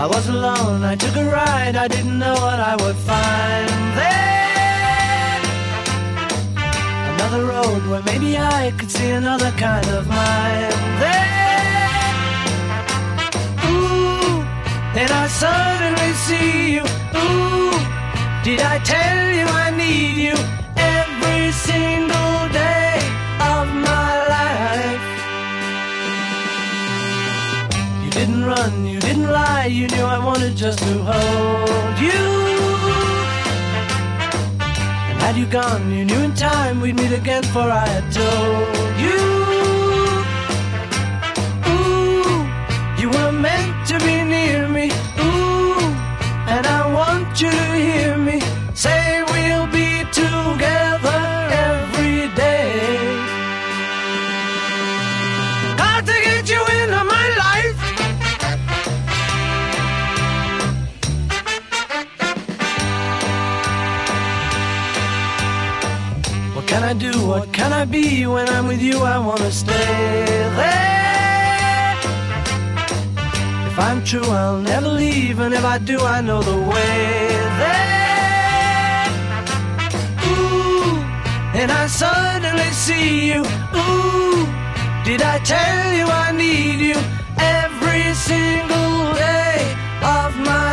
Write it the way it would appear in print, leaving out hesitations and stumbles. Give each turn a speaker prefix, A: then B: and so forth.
A: I was alone, I took a ride, I didn't know what I would find there. Another road where maybe I could see another kind of mind there. Ooh, then I suddenly see you. Ooh, did I tell you I need you every single day of my life? You didn't run, you didn't lie, you knew I wanted just to hold you. And had you gone, you knew in time we'd meet again, for I had told you. Ooh, you were meant to be near me. Ooh, and I want you to hear me say we'll be together every day. Got to get you into my life. What can I do? What can I be? When I'm with you, I want to stay there. If I'm true, I'll never leave, and if I do, I know the way there. Ooh, and I suddenly see you. Ooh, did I tell you I need you every single day of my